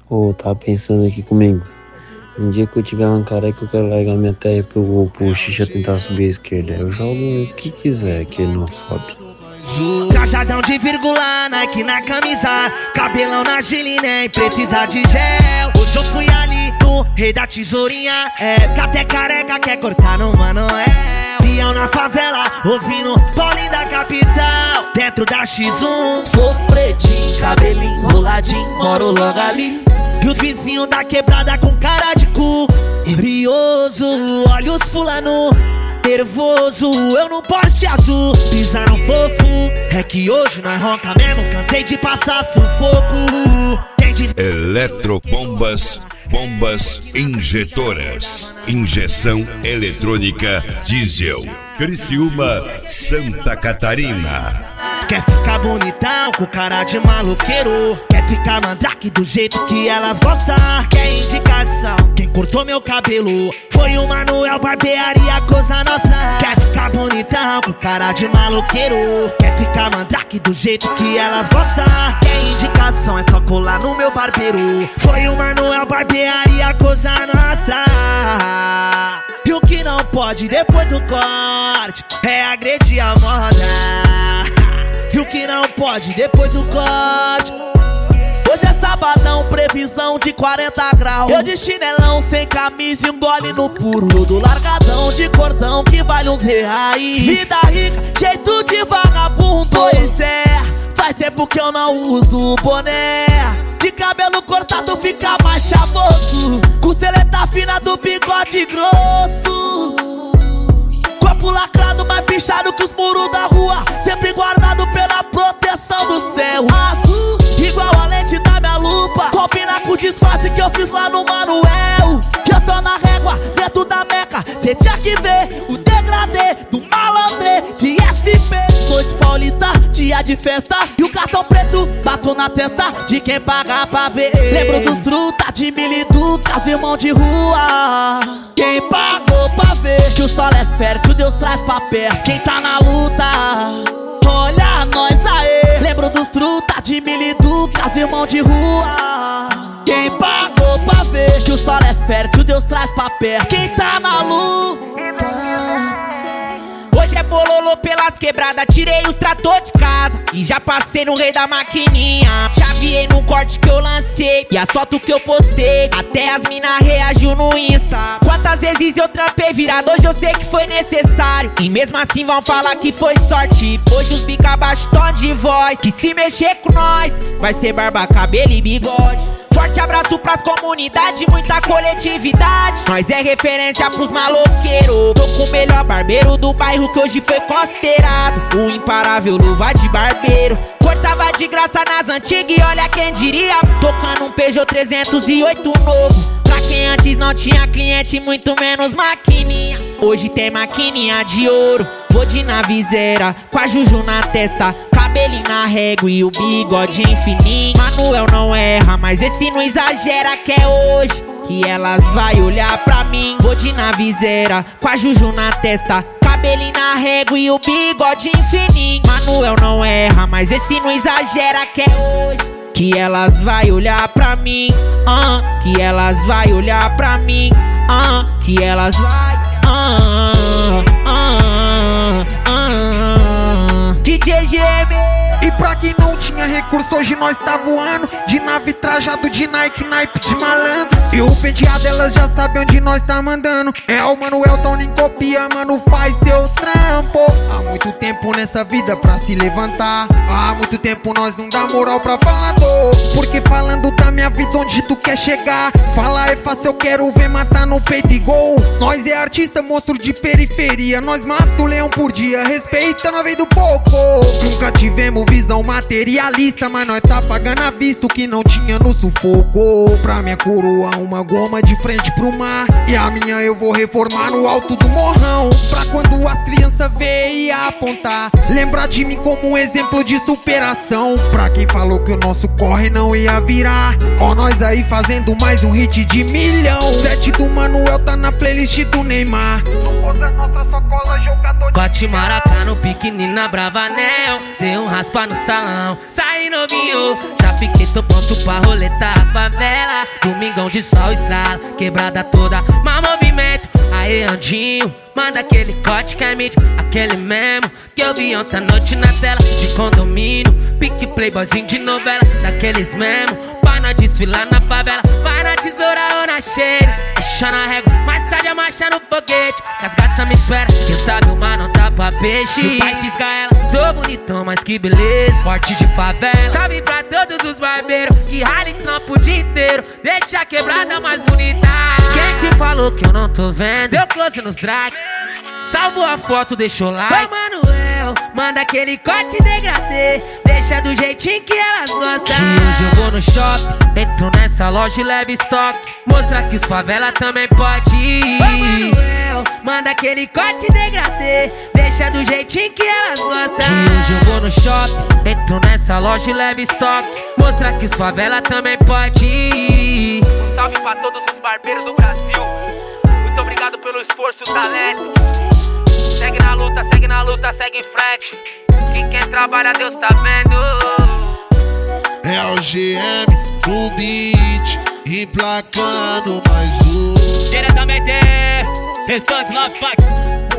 Ô, tava pensando aqui comigo. Um dia que eu tiver uma careca, eu quero largar minha terra pro Xixa tentar subir a esquerda. Eu jogo o que quiser, que ele não sobe. Trajadão de vírgula, Nike na camisa, cabelão na Gili, nem precisa de gel. Hoje eu fui ali no Rei da Tesourinha, que até careca quer cortar no Manoel. Pião na favela, ouvindo Paulinho da capital, dentro da X1. Sou pretinho, cabelinho roladinho, moro logo ali. E os vizinhos da quebrada com cara de cu, brioso, olha os fulano nervoso, eu no Porsche azul, pisaram fofo. É que hoje nós ronca mesmo, cansei de passar sufoco. Eletrobombas, bombas injetoras, injeção eletrônica diesel, Criciúma, Santa Catarina. Quer ficar bonitão com cara de maloqueiro, quer ficar mandrake do jeito que elas gostam. Quer indicação, quem cortou meu cabelo foi o Manuel Barbearia, coisa nossa. Quer ficar bonitão com cara de maloqueiro, quer ficar mandrake do jeito que elas gostam. Quer indicação, é só colar no meu barbeiro, foi o Manuel Barbearia, coisa nossa. E o que não pode depois do corte é agredir a moda. E o que não pode depois do corte. Hoje é sabadão, previsão de 40 graus. Eu de chinelão, sem camisa e um gole no puro. Do largadão de cordão que vale uns reais. Vida rica, jeito de vagabundo. Pois é, faz tempo que eu não uso boné. De cabelo cortado fica mais chavoso, costeleta fina do bigode grosso. Corpo lacrado, mais pichado que os muros da rua, sempre guardado pela proteção do céu azul, igual a lente da minha lupa, combina com o disfarce que eu fiz lá no Manuel. Que eu tô na régua, dentro da meca, cê tinha que ver o degradê do malandrê de SP. Noite paulista, dia de festa, e o cartão preto bato na testa de quem paga pra ver. Lembro dos truta de militucas, irmão de rua, quem pagou pra ver que o solo é fértil, Deus traz pra perto quem tá na luta. Olha nós aê. Lembro dos truta de militucas, irmão de rua, quem pagou pra ver que o solo é fértil, Deus traz pra perto quem tá na luta. Hoje é bololô pelas quebradas, tirei os trator de casa e já passei no Rei da Maquininha. Chaveei no corte que eu lancei e as fotos que eu postei, até as mina reagiu no Insta. Quantas vezes eu trampei virado, hoje eu sei que foi necessário, e mesmo assim vão falar que foi sorte. Hoje os bica abaixo tom de voz, que se mexer com nós vai ser barba, cabelo e bigode. Forte abraço pras comunidades, muita coletividade. Nós é referência pros maloqueiros. Tô com o melhor barbeiro do bairro, que hoje foi considerado o imparável luva de barbeiro. Cortava de graça nas antigas e olha quem diria, tocando um Peugeot 308 novo. Pra quem antes não tinha cliente, muito menos maquininha, hoje tem maquininha de ouro. Vou de navizeira, com a Juju na testa, cabelinho na régua e o bigode fininho. Manuel não erra, mas esse não exagera, que é hoje que elas vai olhar pra mim. Vou de navizeira, com a Juju na testa, cabelinho na régua e o bigode fininho. Manuel não erra, mas esse não exagera, que é hoje que elas vai olhar pra mim. Que elas vai olhar pra mim. Que elas vai DJ GM. E pra quem não tinha recurso, hoje nós tá voando de nave trajado de Nike, naipe de malandro. E o penteado elas já sabem onde nós tá mandando. É o Manuel, então nem copia, mano, faz seu trampo. Há muito tempo nessa vida pra se levantar, há muito tempo nós não dá moral pra falador. Porque falando da minha vida onde tu quer chegar, falar é fácil, eu quero ver matar no peito e gol. Nós é artista, monstro de periferia, nós mata o leão por dia, respeita na vez do pouco. Nunca tivemos visão materialista, mas nós tá pagando à vista o que não tinha no sufoco. Pra minha coroa uma goma de frente pro mar, e a minha eu vou reformar no alto do morrão. Pra quando as crianças verem e apontar, lembrar de mim como um exemplo de superação. Pra quem falou que o nosso corre não ia virar, ó nós aí fazendo mais um hit de milhão. 7 do Manuel tá na playlist do Neymar. Não posa nossa, só cola jogador. Bate maracá no piquenique na Bravanel, deu um raspa no salão, sai novinho, já fiquei tão pronto pra roletar a favela. Domingão de sol estrala, quebrada toda, mau movimento. Aê, Andinho, manda aquele corte que é mídia, aquele mesmo que eu vi ontem à noite na tela de condomínio. Pique playboyzinho de novela, daqueles mesmo, pra nós desfilar na favela. Vai na tesoura ou na cheira, deixa na régua, mais tarde a marcha no foguete. Que as gatas me esperam, quem sabe o mar não tá pra peixe. O pai fisga ela, tô bonitão, mas que beleza. Corte de favela, salve pra todos os barbeiros que rala em campo o dia inteiro, deixa a quebrada mais bonita. Quem que falou que eu não tô vendo? Deu close nos drag, salvo a foto, deixou like. Ô Manuel, manda aquele corte degradê, deixa do jeitinho que elas gostam. Que hoje eu vou no shopping, entro nessa loja e levo estoque, mostra que os favela também pode ir. Ô Manuel, manda aquele corte degradê, deixa do jeitinho que elas gostam. Que hoje eu vou no shopping, entro nessa loja e levo estoque, mostra que os favela também pode ir. Um salve pra todos os barbeiros do Brasil, muito obrigado pelo esforço e o talento. Segue na luta, segue em frente. Quem trabalha, Deus tá vendo. É o GM no beat, emplacando mais um. Diretamente, Restante Love Fuck.